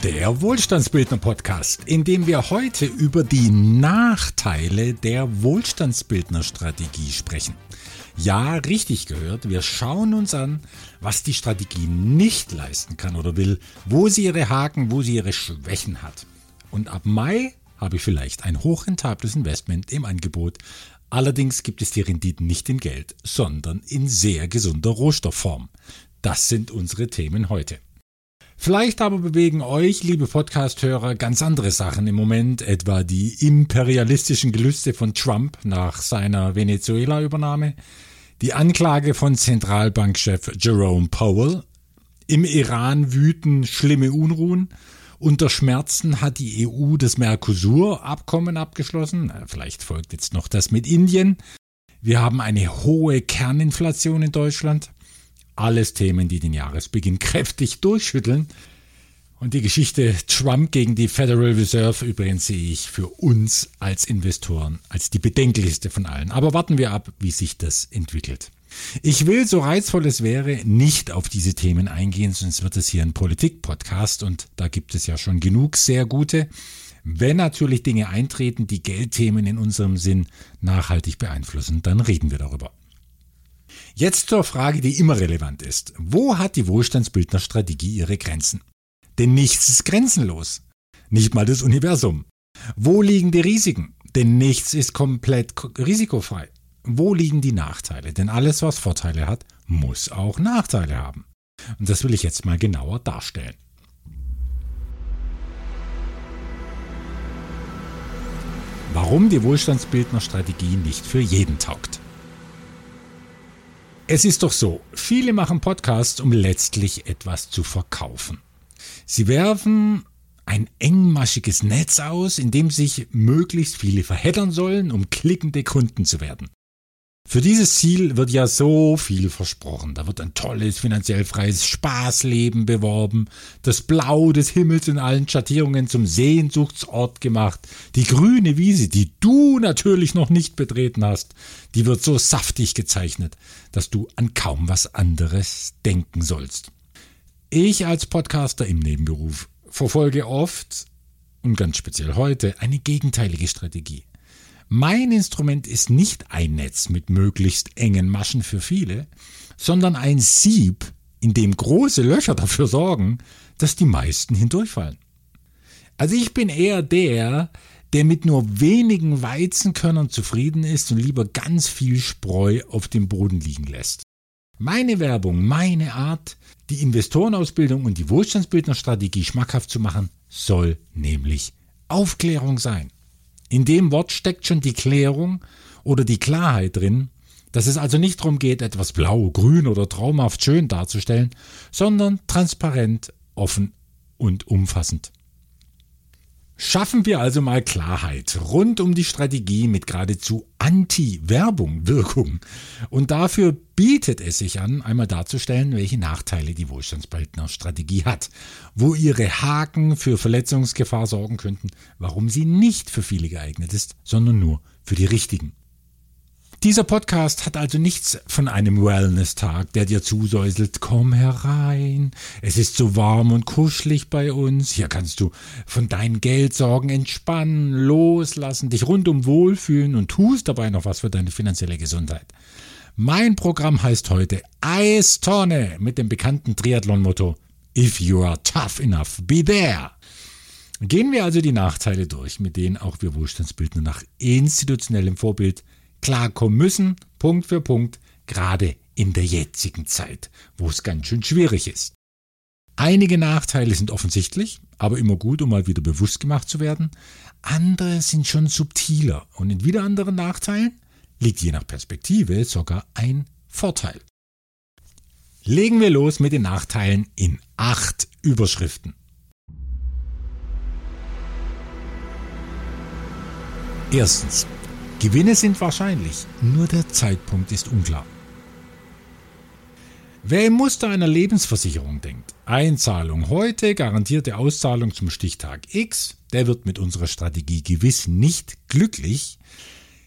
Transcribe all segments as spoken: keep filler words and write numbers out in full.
Der Wohlstandsbildner-Podcast, in dem wir heute über die Nachteile der Wohlstandsbildner-Strategie sprechen. Ja, richtig gehört, wir schauen uns an, was die Strategie nicht leisten kann oder will, wo sie ihre Haken, wo sie ihre Schwächen hat. Und ab Mai habe ich vielleicht ein hochrentables Investment im Angebot. Allerdings gibt es die Renditen nicht in Geld, sondern in sehr gesunder Rohstoffform. Das sind unsere Themen heute. Vielleicht aber bewegen euch, liebe Podcast-Hörer, ganz andere Sachen im Moment, etwa die imperialistischen Gelüste von Trump nach seiner Venezuela-Übernahme, die Anklage von Zentralbankchef Jerome Powell, im Iran wüten schlimme Unruhen, unter Schmerzen hat die E U das Mercosur-Abkommen abgeschlossen, vielleicht folgt jetzt noch das mit Indien, wir haben eine hohe Kerninflation in Deutschland. Alles Themen, die den Jahresbeginn kräftig durchschütteln. Und die Geschichte Trump gegen die Federal Reserve übrigens sehe ich für uns als Investoren als die bedenklichste von allen. Aber warten wir ab, wie sich das entwickelt. Ich will, so reizvoll es wäre, nicht auf diese Themen eingehen, sonst wird es hier ein Politik-Podcast und da gibt es ja schon genug sehr gute. Wenn natürlich Dinge eintreten, die Geldthemen in unserem Sinn nachhaltig beeinflussen, dann reden wir darüber. Jetzt zur Frage, die immer relevant ist. Wo hat die Wohlstandsbildner-Strategie ihre Grenzen? Denn nichts ist grenzenlos. Nicht mal das Universum. Wo liegen die Risiken? Denn nichts ist komplett risikofrei. Wo liegen die Nachteile? Denn alles, was Vorteile hat, muss auch Nachteile haben. Und das will ich jetzt mal genauer darstellen. Warum die Wohlstandsbildner-Strategie nicht für jeden taugt. Es ist doch so, viele machen Podcasts, um letztlich etwas zu verkaufen. Sie werfen ein engmaschiges Netz aus, in dem sich möglichst viele verheddern sollen, um klickende Kunden zu werden. Für dieses Ziel wird ja so viel versprochen. Da wird ein tolles, finanziell freies Spaßleben beworben, das Blau des Himmels in allen Schattierungen zum Sehnsuchtsort gemacht. Die grüne Wiese, die du natürlich noch nicht betreten hast, die wird so saftig gezeichnet, dass du an kaum was anderes denken sollst. Ich als Podcaster im Nebenberuf verfolge oft, und ganz speziell heute, eine gegenteilige Strategie. Mein Instrument ist nicht ein Netz mit möglichst engen Maschen für viele, sondern ein Sieb, in dem große Löcher dafür sorgen, dass die meisten hindurchfallen. Also ich bin eher der, der mit nur wenigen Weizenkörnern zufrieden ist und lieber ganz viel Spreu auf dem Boden liegen lässt. Meine Werbung, meine Art, die Investorenausbildung und die Wohlstandsbildnerstrategie schmackhaft zu machen, soll nämlich Aufklärung sein. In dem Wort steckt schon die Klärung oder die Klarheit drin, dass es also nicht darum geht, etwas blau, grün oder traumhaft schön darzustellen, sondern transparent, offen und umfassend. Schaffen wir also mal Klarheit rund um die Strategie mit geradezu Anti-Werbung-Wirkung. Und dafür bietet es sich an, einmal darzustellen, welche Nachteile die Wohlstandsbildner-Strategie hat, wo ihre Haken für Verletzungsgefahr sorgen könnten, warum sie nicht für viele geeignet ist, sondern nur für die Richtigen. Dieser Podcast hat also nichts von einem Wellness-Tag, der dir zusäuselt, komm herein, es ist so warm und kuschelig bei uns, hier kannst du von deinen Geldsorgen entspannen, loslassen, dich rundum wohlfühlen und tust dabei noch was für deine finanzielle Gesundheit. Mein Programm heißt heute Eistonne mit dem bekannten Triathlon-Motto If you are tough enough, be there. Gehen wir also die Nachteile durch, mit denen auch wir Wohlstandsbildner nach institutionellem Vorbild klarkommen müssen, Punkt für Punkt, gerade in der jetzigen Zeit, wo es ganz schön schwierig ist. Einige Nachteile sind offensichtlich, aber immer gut, um mal wieder bewusst gemacht zu werden. Andere sind schon subtiler und in wieder anderen Nachteilen liegt je nach Perspektive sogar ein Vorteil. Legen wir los mit den Nachteilen in acht Überschriften. Erstens. Gewinne sind wahrscheinlich, nur der Zeitpunkt ist unklar. Wer im Muster einer Lebensversicherung denkt, Einzahlung heute, garantierte Auszahlung zum Stichtag X, der wird mit unserer Strategie gewiss nicht glücklich.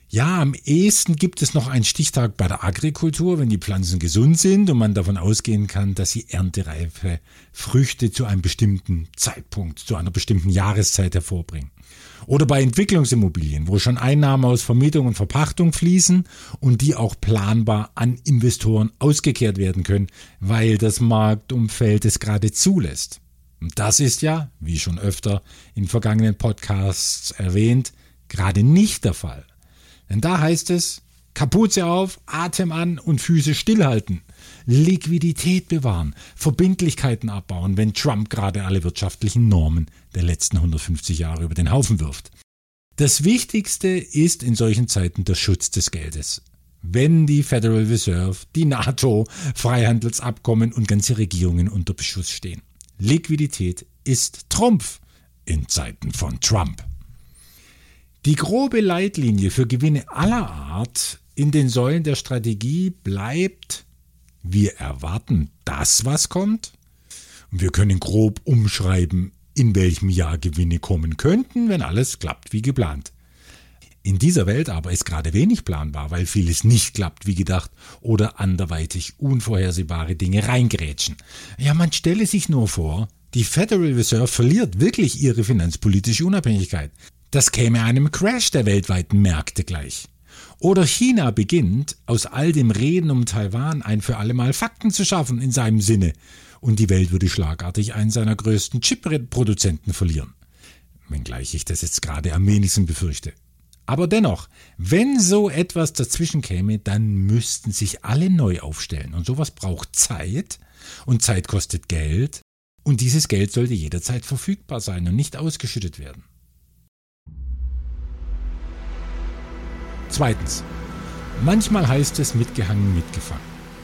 Ja, am ehesten gibt es noch einen Stichtag bei der Agrikultur, wenn die Pflanzen gesund sind und man davon ausgehen kann, dass sie erntereife Früchte zu einem bestimmten Zeitpunkt, zu einer bestimmten Jahreszeit hervorbringen. Oder bei Entwicklungsimmobilien, wo schon Einnahmen aus Vermietung und Verpachtung fließen und die auch planbar an Investoren ausgekehrt werden können, weil das Marktumfeld es gerade zulässt. Und das ist ja, wie schon öfter in vergangenen Podcasts erwähnt, gerade nicht der Fall. Denn da heißt es, Kapuze auf, Atem an und Füße stillhalten, Liquidität bewahren, Verbindlichkeiten abbauen, wenn Trump gerade alle wirtschaftlichen Normen der letzten hundertfünfzig Jahre über den Haufen wirft. Das Wichtigste ist in solchen Zeiten der Schutz des Geldes. Wenn die Federal Reserve, die NATO, Freihandelsabkommen und ganze Regierungen unter Beschuss stehen. Liquidität ist Trumpf in Zeiten von Trump. Die grobe Leitlinie für Gewinne aller Art in den Säulen der Strategie bleibt: Wir erwarten das, was kommt. Und wir können grob umschreiben, in welchem Jahr Gewinne kommen könnten, wenn alles klappt wie geplant. In dieser Welt aber ist gerade wenig planbar, weil vieles nicht klappt wie gedacht oder anderweitig unvorhersehbare Dinge reingrätschen. Ja, man stelle sich nur vor, die Federal Reserve verliert wirklich ihre finanzpolitische Unabhängigkeit. Das käme einem Crash der weltweiten Märkte gleich. Oder China beginnt, aus all dem Reden um Taiwan ein für alle Mal Fakten zu schaffen in seinem Sinne. Und die Welt würde schlagartig einen seiner größten Chip-Produzenten verlieren. Wenngleich ich das jetzt gerade am wenigsten befürchte. Aber dennoch, wenn so etwas dazwischen käme, dann müssten sich alle neu aufstellen. Und sowas braucht Zeit. Und Zeit kostet Geld. Und dieses Geld sollte jederzeit verfügbar sein und nicht ausgeschüttet werden. Zweitens. Manchmal heißt es mitgehangen, mitgefangen.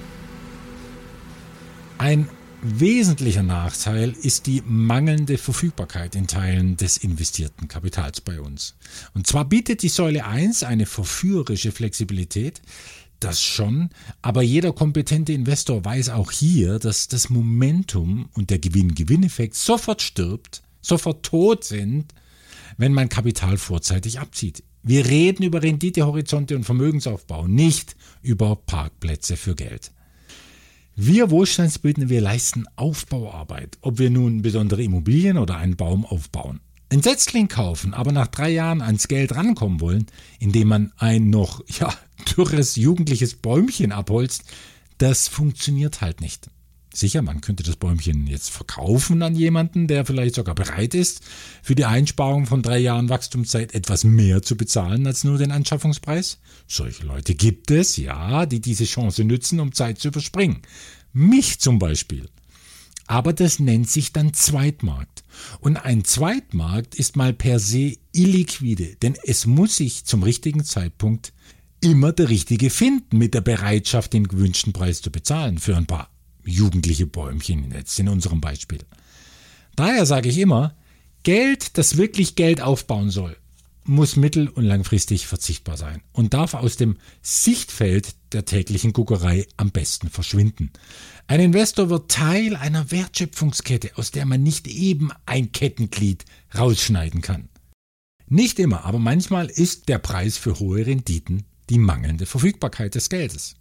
Ein wesentlicher Nachteil ist die mangelnde Verfügbarkeit in Teilen des investierten Kapitals bei uns. Und zwar bietet die Säule eins eine verführerische Flexibilität, das schon, aber jeder kompetente Investor weiß auch hier, dass das Momentum und der Gewinn-Gewinn-Effekt sofort stirbt, sofort tot sind, wenn man Kapital vorzeitig abzieht. Wir reden über Renditehorizonte und Vermögensaufbau, nicht über Parkplätze für Geld. Wir Wohlstandsbildner, wir leisten Aufbauarbeit, ob wir nun besondere Immobilien oder einen Baum aufbauen. Ein Setzling kaufen, aber nach drei Jahren ans Geld rankommen wollen, indem man ein noch ja, dürres jugendliches Bäumchen abholzt, das funktioniert halt nicht. Sicher, man könnte das Bäumchen jetzt verkaufen an jemanden, der vielleicht sogar bereit ist, für die Einsparung von drei Jahren Wachstumszeit etwas mehr zu bezahlen als nur den Anschaffungspreis. Solche Leute gibt es, ja, die diese Chance nützen, um Zeit zu überspringen. Mich zum Beispiel. Aber das nennt sich dann Zweitmarkt. Und ein Zweitmarkt ist mal per se illiquide, denn es muss sich zum richtigen Zeitpunkt immer der Richtige finden, mit der Bereitschaft, den gewünschten Preis zu bezahlen für ein paar jugendliche Bäumchen jetzt in unserem Beispiel. Daher sage ich immer, Geld, das wirklich Geld aufbauen soll, muss mittel- und langfristig verzichtbar sein und darf aus dem Sichtfeld der täglichen Guckerei am besten verschwinden. Ein Investor wird Teil einer Wertschöpfungskette, aus der man nicht eben ein Kettenglied rausschneiden kann. Nicht immer, aber manchmal ist der Preis für hohe Renditen die mangelnde Verfügbarkeit des Geldes.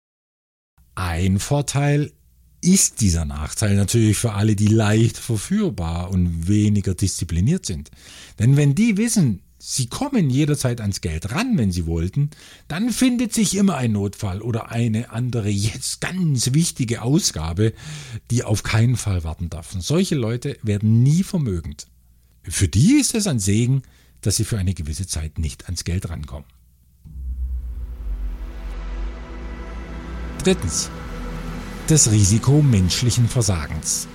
Ein Vorteil ist dieser Nachteil natürlich für alle, die leicht verführbar und weniger diszipliniert sind. Denn wenn die wissen, sie kommen jederzeit ans Geld ran, wenn sie wollten, dann findet sich immer ein Notfall oder eine andere, jetzt ganz wichtige Ausgabe, die auf keinen Fall warten darf. Und solche Leute werden nie vermögend. Für die ist es ein Segen, dass sie für eine gewisse Zeit nicht ans Geld rankommen. Drittens. Das Risiko menschlichen Versagens.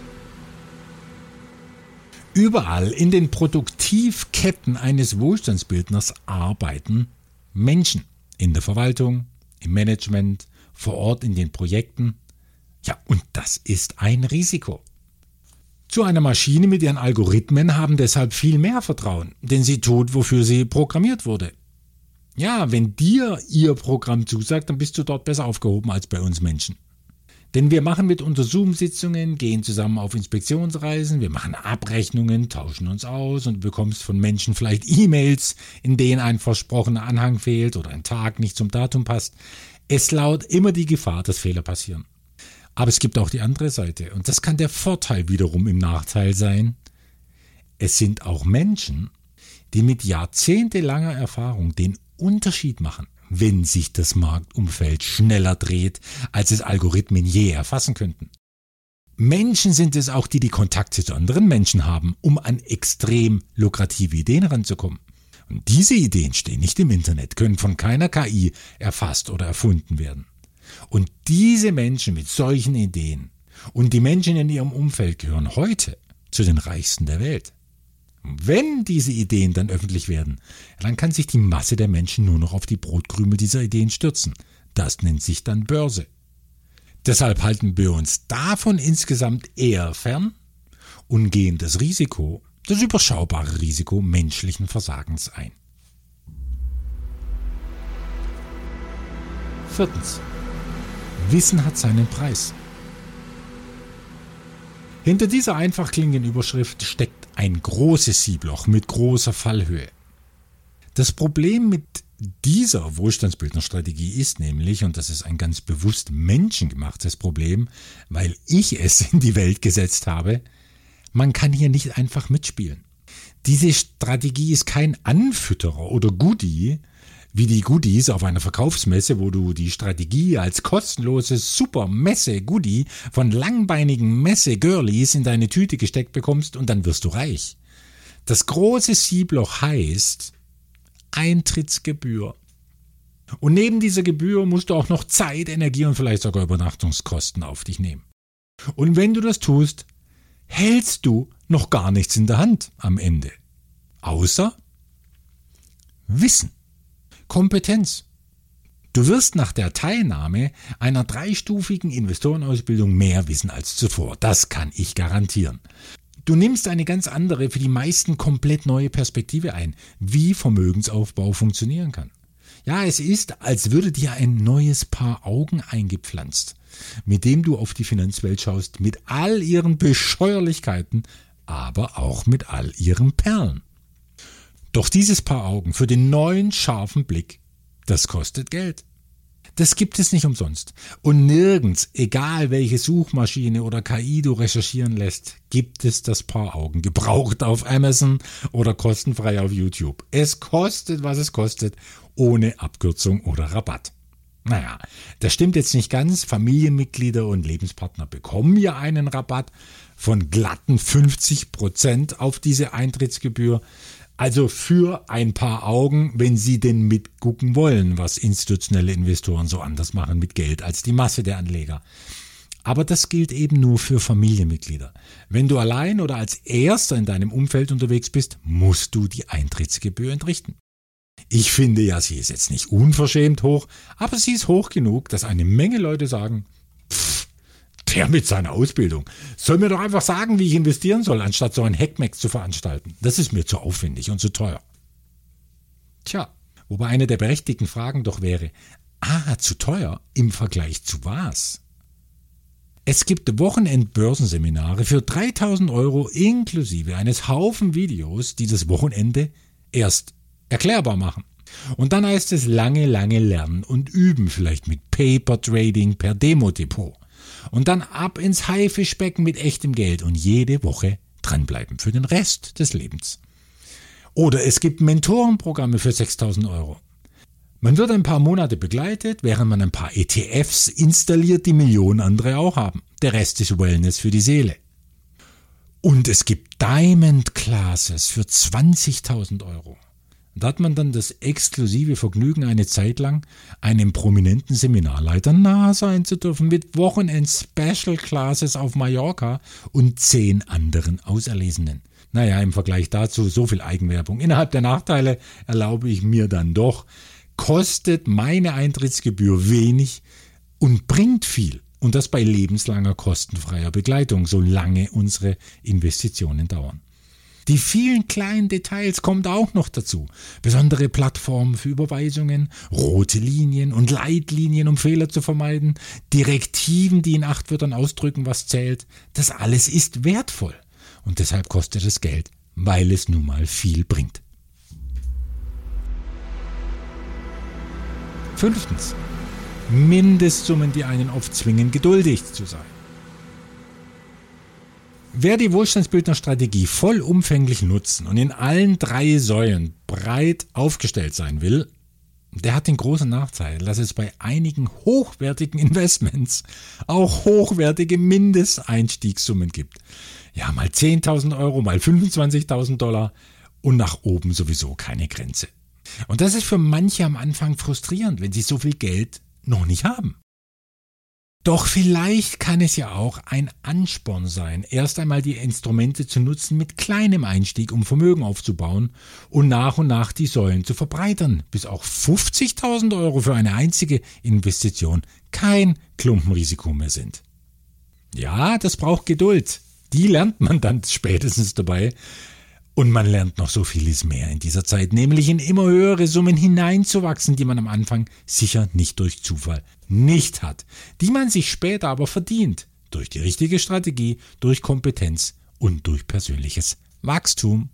Überall in den Produktivketten eines Wohlstandsbildners arbeiten Menschen. In der Verwaltung, im Management, vor Ort in den Projekten. Ja, und das ist ein Risiko. Zu einer Maschine mit ihren Algorithmen haben deshalb viel mehr Vertrauen, denn sie tut, wofür sie programmiert wurde. Ja, wenn dir ihr Programm zusagt, dann bist du dort besser aufgehoben als bei uns Menschen. Denn wir machen mit unter Zoom-Sitzungen, gehen zusammen auf Inspektionsreisen, wir machen Abrechnungen, tauschen uns aus und du bekommst von Menschen vielleicht E-Mails, in denen ein versprochener Anhang fehlt oder ein Tag nicht zum Datum passt. Es lauert immer die Gefahr, dass Fehler passieren. Aber es gibt auch die andere Seite und das kann der Vorteil wiederum im Nachteil sein. Es sind auch Menschen, die mit jahrzehntelanger Erfahrung den Unterschied machen, wenn sich das Marktumfeld schneller dreht, als es Algorithmen je erfassen könnten. Menschen sind es auch, die die Kontakte zu anderen Menschen haben, um an extrem lukrative Ideen ranzukommen. Und diese Ideen stehen nicht im Internet, können von keiner K I erfasst oder erfunden werden. Und diese Menschen mit solchen Ideen und die Menschen in ihrem Umfeld gehören heute zu den Reichsten der Welt. Wenn diese Ideen dann öffentlich werden, dann kann sich die Masse der Menschen nur noch auf die Brotkrümel dieser Ideen stürzen. Das nennt sich dann Börse. Deshalb halten wir uns davon insgesamt eher fern und gehen das Risiko, das überschaubare Risiko menschlichen Versagens ein. Viertens. Wissen hat seinen Preis. Hinter dieser einfach klingenden Überschrift steckt ein großes Siebloch mit großer Fallhöhe. Das Problem mit dieser Wohlstandsbildnerstrategie ist nämlich, und das ist ein ganz bewusst menschengemachtes Problem, weil ich es in die Welt gesetzt habe, man kann hier nicht einfach mitspielen. Diese Strategie ist kein Anfütterer oder Goodie, wie die Goodies auf einer Verkaufsmesse, wo du die Strategie als kostenloses Super-Messe-Goodie von langbeinigen Messe-Girlies in deine Tüte gesteckt bekommst und dann wirst du reich. Das große Siebloch heißt Eintrittsgebühr. Und neben dieser Gebühr musst du auch noch Zeit, Energie und vielleicht sogar Übernachtungskosten auf dich nehmen. Und wenn du das tust, hältst du noch gar nichts in der Hand am Ende. Außer Wissen. Kompetenz. Du wirst nach der Teilnahme einer dreistufigen Investorenausbildung mehr wissen als zuvor. Das kann ich garantieren. Du nimmst eine ganz andere, für die meisten komplett neue Perspektive ein, wie Vermögensaufbau funktionieren kann. Ja, es ist, als würde dir ein neues Paar Augen eingepflanzt, mit dem du auf die Finanzwelt schaust, mit all ihren Bescheuerlichkeiten, aber auch mit all ihren Perlen. Doch dieses Paar Augen für den neuen, scharfen Blick, das kostet Geld. Das gibt es nicht umsonst. Und nirgends, egal welche Suchmaschine oder K I du recherchieren lässt, gibt es das Paar Augen gebraucht auf Amazon oder kostenfrei auf YouTube. Es kostet, was es kostet, ohne Abkürzung oder Rabatt. Naja, das stimmt jetzt nicht ganz. Familienmitglieder und Lebenspartner bekommen ja einen Rabatt von glatten fünfzig Prozent auf diese Eintrittsgebühr. Also für ein paar Augen, wenn Sie denn mitgucken wollen, was institutionelle Investoren so anders machen mit Geld als die Masse der Anleger. Aber das gilt eben nur für Familienmitglieder. Wenn du allein oder als Erster in deinem Umfeld unterwegs bist, musst du die Eintrittsgebühr entrichten. Ich finde ja, sie ist jetzt nicht unverschämt hoch, aber sie ist hoch genug, dass eine Menge Leute sagen, pff, der mit seiner Ausbildung soll mir doch einfach sagen, wie ich investieren soll, anstatt so ein Heckmeck zu veranstalten. Das ist mir zu aufwendig und zu teuer. Tja, wobei eine der berechtigten Fragen doch wäre, ah, zu teuer im Vergleich zu was? Es gibt Wochenend-Börsenseminare für dreitausend Euro inklusive eines Haufen Videos, die das Wochenende erst erklärbar machen. Und dann heißt es lange, lange lernen und üben, vielleicht mit Paper Trading per Demo-Depot. Und dann ab ins Haifischbecken mit echtem Geld und jede Woche dranbleiben für den Rest des Lebens. Oder es gibt Mentorenprogramme für sechstausend Euro. Man wird ein paar Monate begleitet, während man ein paar E T Fs installiert, die Millionen andere auch haben. Der Rest ist Wellness für die Seele. Und es gibt Diamond Classes für zwanzigtausend Euro. Da hat man dann das exklusive Vergnügen, eine Zeit lang einem prominenten Seminarleiter nahe sein zu dürfen mit Wochenend-Special-Classes auf Mallorca und zehn anderen Auserlesenen. Naja, im Vergleich dazu so viel Eigenwerbung. Innerhalb der Nachteile erlaube ich mir dann doch, kostet meine Eintrittsgebühr wenig und bringt viel. Und das bei lebenslanger kostenfreier Begleitung, solange unsere Investitionen dauern. Die vielen kleinen Details kommen auch noch dazu. Besondere Plattformen für Überweisungen, rote Linien und Leitlinien, um Fehler zu vermeiden, Direktiven, die in acht Wörtern ausdrücken, was zählt. Das alles ist wertvoll und deshalb kostet es Geld, weil es nun mal viel bringt. Fünftens. Mindestsummen, die einen oft zwingen, geduldig zu sein. Wer die Wohlstandsbildnerstrategie vollumfänglich nutzen und in allen drei Säulen breit aufgestellt sein will, der hat den großen Nachteil, dass es bei einigen hochwertigen Investments auch hochwertige Mindesteinstiegssummen gibt. Ja, mal zehntausend Euro, mal fünfundzwanzigtausend Dollar und nach oben sowieso keine Grenze. Und das ist für manche am Anfang frustrierend, wenn sie so viel Geld noch nicht haben. Doch vielleicht kann es ja auch ein Ansporn sein, erst einmal die Instrumente zu nutzen mit kleinem Einstieg, um Vermögen aufzubauen und nach und nach die Säulen zu verbreitern, bis auch fünfzigtausend Euro für eine einzige Investition kein Klumpenrisiko mehr sind. Ja, das braucht Geduld. Die lernt man dann spätestens dabei. Und man lernt noch so vieles mehr in dieser Zeit, nämlich in immer höhere Summen hineinzuwachsen, die man am Anfang sicher nicht durch Zufall nicht hat, die man sich später aber verdient, durch die richtige Strategie, durch Kompetenz und durch persönliches Wachstum.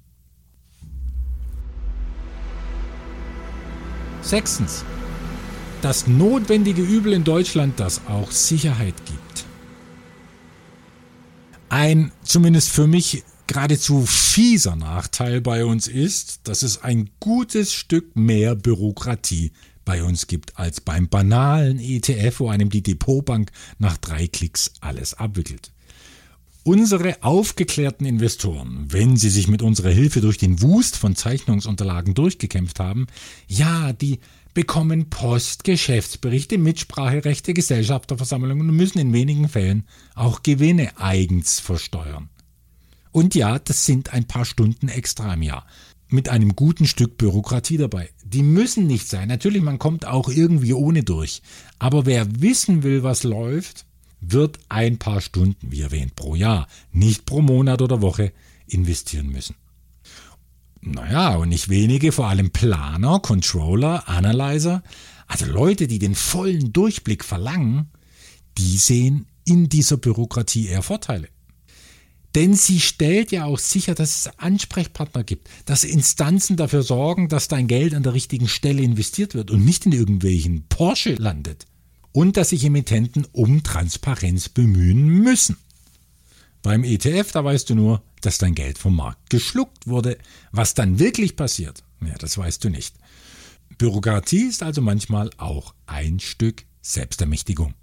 Sechstens. Das notwendige Übel in Deutschland, das auch Sicherheit gibt. Ein, zumindest für mich, geradezu fieser Nachteil bei uns ist, dass es ein gutes Stück mehr Bürokratie bei uns gibt als beim banalen E T F, wo einem die Depotbank nach drei Klicks alles abwickelt. Unsere aufgeklärten Investoren, wenn sie sich mit unserer Hilfe durch den Wust von Zeichnungsunterlagen durchgekämpft haben, ja, die bekommen Post, Geschäftsberichte, Mitspracherechte, Gesellschafterversammlungen und müssen in wenigen Fällen auch Gewinne eigens versteuern. Und ja, das sind ein paar Stunden extra im Jahr. Mit einem guten Stück Bürokratie dabei. Die müssen nicht sein. Natürlich, man kommt auch irgendwie ohne durch. Aber wer wissen will, was läuft, wird ein paar Stunden, wie erwähnt, pro Jahr, nicht pro Monat oder Woche, investieren müssen. Naja, und nicht wenige, vor allem Planer, Controller, Analyzer, also Leute, die den vollen Durchblick verlangen, die sehen in dieser Bürokratie eher Vorteile. Denn sie stellt ja auch sicher, dass es Ansprechpartner gibt, dass Instanzen dafür sorgen, dass dein Geld an der richtigen Stelle investiert wird und nicht in irgendwelchen Porsche landet. Und dass sich Emittenten um Transparenz bemühen müssen. Beim E T F, da weißt du nur, dass dein Geld vom Markt geschluckt wurde. Was dann wirklich passiert, ja, das weißt du nicht. Bürokratie ist also manchmal auch ein Stück Selbstermächtigung.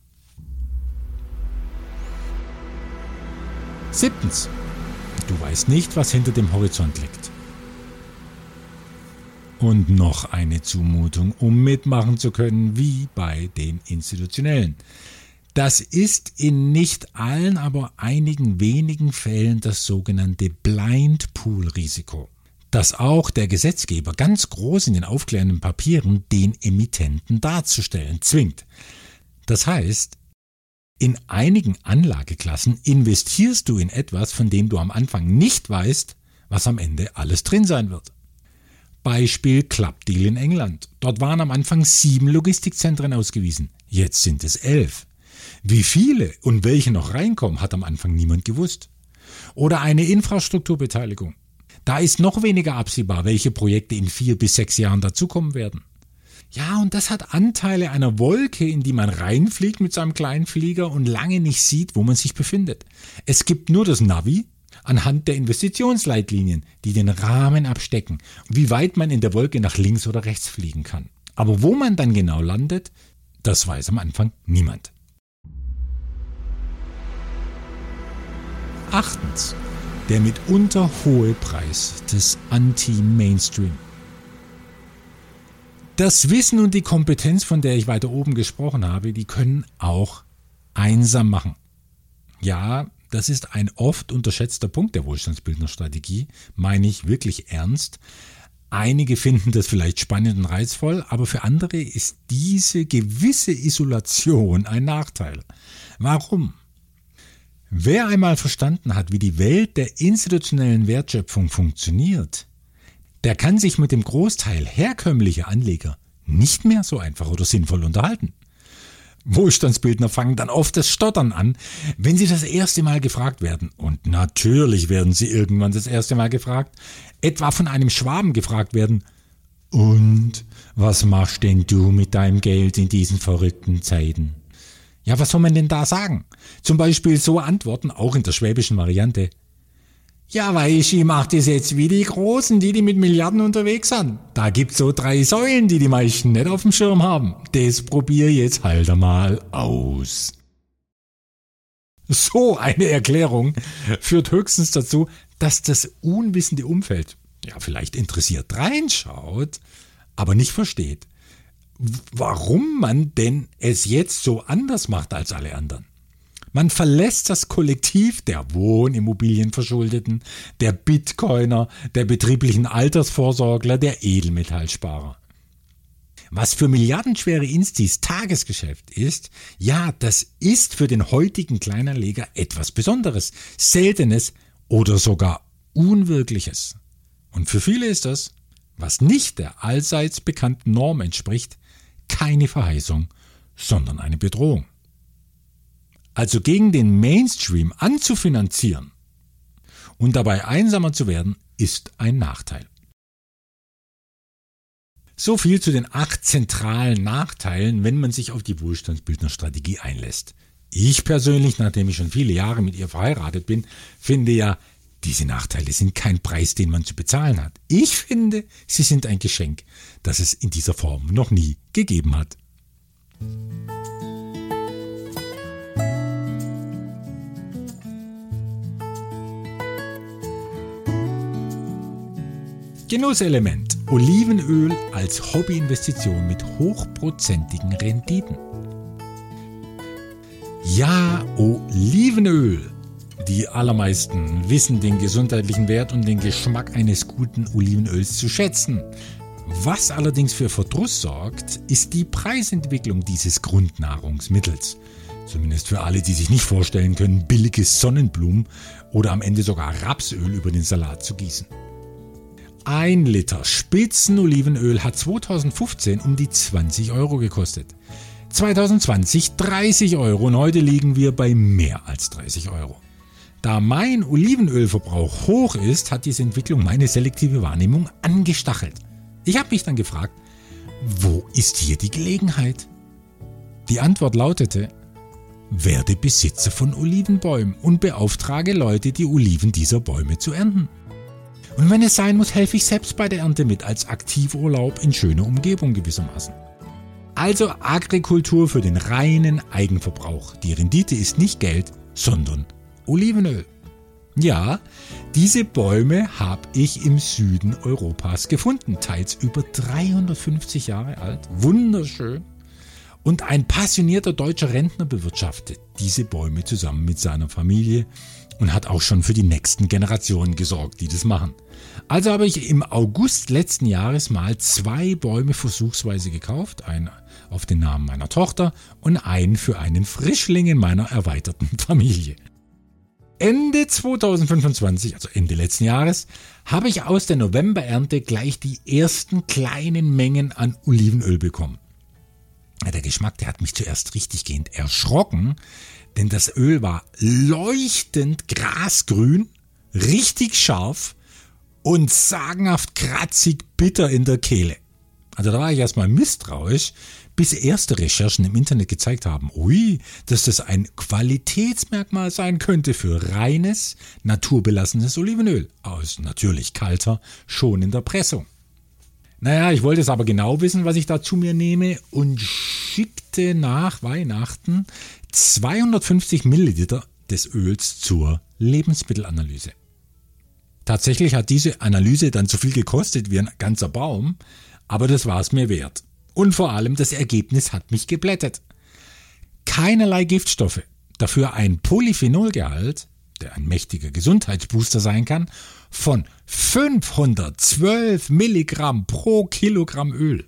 Siebtens. Du weißt nicht, was hinter dem Horizont liegt. Und noch eine Zumutung, um mitmachen zu können, wie bei den Institutionellen. Das ist in nicht allen, aber einigen wenigen Fällen das sogenannte Blind Pool Risiko, das auch der Gesetzgeber ganz groß in den aufklärenden Papieren den Emittenten darzustellen zwingt. Das heißt, in einigen Anlageklassen investierst du in etwas, von dem du am Anfang nicht weißt, was am Ende alles drin sein wird. Beispiel Clubdeal in England. Dort waren am Anfang sieben Logistikzentren ausgewiesen. Jetzt sind es elf. Wie viele und welche noch reinkommen, hat am Anfang niemand gewusst. Oder eine Infrastrukturbeteiligung. Da ist noch weniger absehbar, welche Projekte in vier bis sechs Jahren dazukommen werden. Ja, und das hat Anteile einer Wolke, in die man reinfliegt mit seinem kleinen Flieger und lange nicht sieht, wo man sich befindet. Es gibt nur das Navi anhand der Investitionsleitlinien, die den Rahmen abstecken, wie weit man in der Wolke nach links oder rechts fliegen kann. Aber wo man dann genau landet, das weiß am Anfang niemand. Achtens. Der mitunter hohe Preis des Anti-Mainstream. Das Wissen und die Kompetenz, von der ich weiter oben gesprochen habe, die können auch einsam machen. Ja, das ist ein oft unterschätzter Punkt der Wohlstandsbildnerstrategie, meine ich wirklich ernst. Einige finden das vielleicht spannend und reizvoll, aber für andere ist diese gewisse Isolation ein Nachteil. Warum? Wer einmal verstanden hat, wie die Welt der institutionellen Wertschöpfung funktioniert, der kann sich mit dem Großteil herkömmlicher Anleger nicht mehr so einfach oder sinnvoll unterhalten. Wohlstandsbildner fangen dann oft das Stottern an, wenn sie das erste Mal gefragt werden. Und natürlich werden sie irgendwann das erste Mal gefragt, etwa von einem Schwaben gefragt werden, und was machst denn du mit deinem Geld in diesen verrückten Zeiten? Ja, was soll man denn da sagen? Zum Beispiel so antworten, auch in der schwäbischen Variante. Ja, weisst, ich mach das jetzt wie die Großen, die die mit Milliarden unterwegs sind. Da gibt's so drei Säulen, die die meisten nicht auf dem Schirm haben. Das probier jetzt halt einmal aus. So eine Erklärung führt höchstens dazu, dass das unwissende Umfeld, ja vielleicht interessiert reinschaut, aber nicht versteht, warum man denn es jetzt so anders macht als alle anderen. Man verlässt das Kollektiv der Wohnimmobilienverschuldeten, der Bitcoiner, der betrieblichen Altersvorsorgler, der Edelmetallsparer. Was für milliardenschwere Instis Tagesgeschäft ist, ja, das ist für den heutigen Kleinanleger etwas Besonderes, Seltenes oder sogar Unwirkliches. Und für viele ist das, was nicht der allseits bekannten Norm entspricht, keine Verheißung, sondern eine Bedrohung. Also gegen den Mainstream anzufinanzieren und dabei einsamer zu werden, ist ein Nachteil. So viel zu den acht zentralen Nachteilen, wenn man sich auf die Wohlstandsbildnerstrategie einlässt. Ich persönlich, nachdem ich schon viele Jahre mit ihr verheiratet bin, finde ja, diese Nachteile sind kein Preis, den man zu bezahlen hat. Ich finde, sie sind ein Geschenk, das es in dieser Form noch nie gegeben hat. Genusselement: Olivenöl als Hobbyinvestition mit hochprozentigen Renditen. Ja, Olivenöl. Die allermeisten wissen den gesundheitlichen Wert und den Geschmack eines guten Olivenöls zu schätzen. Was allerdings für Verdruss sorgt, ist die Preisentwicklung dieses Grundnahrungsmittels. Zumindest für alle, die sich nicht vorstellen können, billiges Sonnenblumen oder am Ende sogar Rapsöl über den Salat zu gießen. Ein Liter Spitzenolivenöl hat zweitausendfünfzehn um die zwanzig Euro gekostet. zweitausendzwanzig dreißig Euro und heute liegen wir bei mehr als dreißig Euro. Da mein Olivenölverbrauch hoch ist, hat diese Entwicklung meine selektive Wahrnehmung angestachelt. Ich habe mich dann gefragt, wo ist hier die Gelegenheit? Die Antwort lautete: Werde Besitzer von Olivenbäumen und beauftrage Leute, die Oliven dieser Bäume zu ernten. Und wenn es sein muss, helfe ich selbst bei der Ernte mit, als Aktivurlaub in schöner Umgebung gewissermaßen. Also Agrikultur für den reinen Eigenverbrauch. Die Rendite ist nicht Geld, sondern Olivenöl. Ja, diese Bäume habe ich im Süden Europas gefunden, teils über dreihundertfünfzig Jahre alt, wunderschön. Und ein passionierter deutscher Rentner bewirtschaftet diese Bäume zusammen mit seiner Familie und hat auch schon für die nächsten Generationen gesorgt, die das machen. Also habe ich im August letzten Jahres mal zwei Bäume versuchsweise gekauft, einen auf den Namen meiner Tochter und einen für einen Frischling in meiner erweiterten Familie. Ende zweitausendfünfundzwanzig, also Ende letzten Jahres, habe ich aus der Novemberernte gleich die ersten kleinen Mengen an Olivenöl bekommen. Der Geschmack, der hat mich zuerst richtiggehend erschrocken, denn das Öl war leuchtend grasgrün, richtig scharf und sagenhaft kratzig bitter in der Kehle. Also da war ich erstmal misstrauisch, bis erste Recherchen im Internet gezeigt haben, ui, dass das ein Qualitätsmerkmal sein könnte für reines, naturbelassenes Olivenöl aus natürlich kalter, schonender Pressung. Naja, ich wollte es aber genau wissen, was ich da zu mir nehme, und schickte nach Weihnachten zweihundertfünfzig Milliliter des Öls zur Lebensmittelanalyse. Tatsächlich hat diese Analyse dann so viel gekostet wie ein ganzer Baum, aber das war es mir wert. Und vor allem das Ergebnis hat mich geblättet. Keinerlei Giftstoffe, dafür ein Polyphenolgehalt, der ein mächtiger Gesundheitsbooster sein kann, von fünfhundertzwölf Milligramm pro Kilogramm Öl.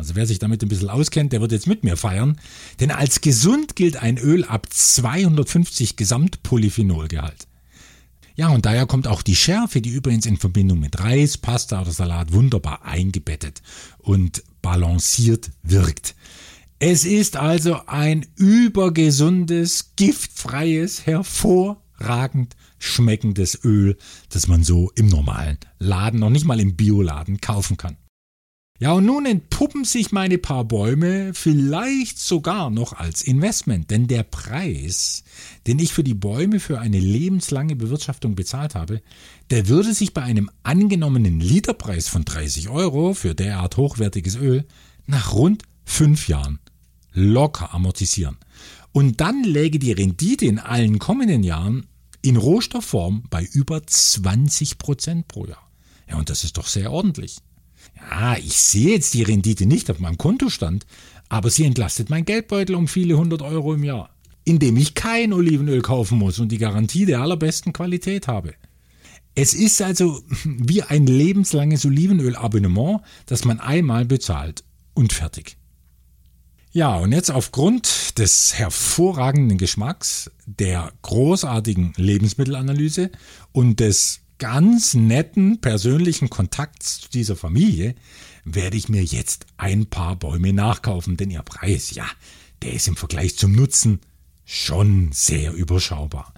Also wer sich damit ein bisschen auskennt, der wird jetzt mit mir feiern. Denn als gesund gilt ein Öl ab zweihundertfünfzig Gesamtpolyphenolgehalt. Ja, und daher kommt auch die Schärfe, die übrigens in Verbindung mit Reis, Pasta oder Salat wunderbar eingebettet und balanciert wirkt. Es ist also ein übergesundes, giftfreies, hervorragend schmeckendes Öl, das man so im normalen Laden, noch nicht mal im Bioladen, kaufen kann. Ja, und nun entpuppen sich meine paar Bäume vielleicht sogar noch als Investment, denn der Preis, den ich für die Bäume für eine lebenslange Bewirtschaftung bezahlt habe, der würde sich bei einem angenommenen Literpreis von dreißig Euro für derart hochwertiges Öl nach rund fünf Jahren locker amortisieren. Und dann läge die Rendite in allen kommenden Jahren in Rohstoffform bei über zwanzig Prozent pro Jahr. Ja, und das ist doch sehr ordentlich. Ja, ich sehe jetzt die Rendite nicht auf meinem Kontostand, aber sie entlastet mein Geldbeutel um viele hundert Euro im Jahr, indem ich kein Olivenöl kaufen muss und die Garantie der allerbesten Qualität habe. Es ist also wie ein lebenslanges Olivenölabonnement, das man einmal bezahlt und fertig. Ja, und jetzt aufgrund des hervorragenden Geschmacks, der großartigen Lebensmittelanalyse und des ganz netten persönlichen Kontakts zu dieser Familie werde ich mir jetzt ein paar Bäume nachkaufen, denn ihr Preis, ja, der ist im Vergleich zum Nutzen schon sehr überschaubar.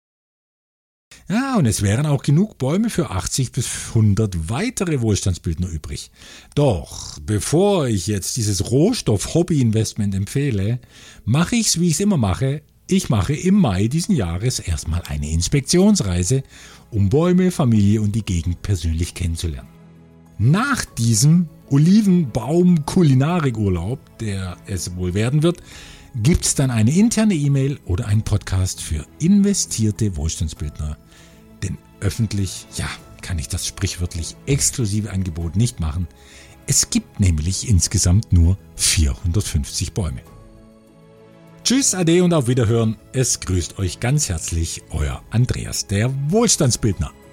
Ja, und es wären auch genug Bäume für achtzig bis hundert weitere Wohlstandsbildner übrig. Doch bevor ich jetzt dieses Rohstoff-Hobby-Investment empfehle, mache ich es, wie ich es immer mache. Ich mache im Mai diesen Jahres erstmal eine Inspektionsreise, um Bäume, Familie und die Gegend persönlich kennenzulernen. Nach diesem Olivenbaum-Kulinarikurlaub, der es wohl werden wird, gibt es dann eine interne E-Mail oder einen Podcast für investierte Wohlstandsbildner. Denn öffentlich, ja, kann ich das sprichwörtlich exklusive Angebot nicht machen. Es gibt nämlich insgesamt nur vierhundertfünfzig Bäume. Tschüss, Ade und auf Wiederhören. Es grüßt euch ganz herzlich euer Andreas, der Wohlstandsbildner.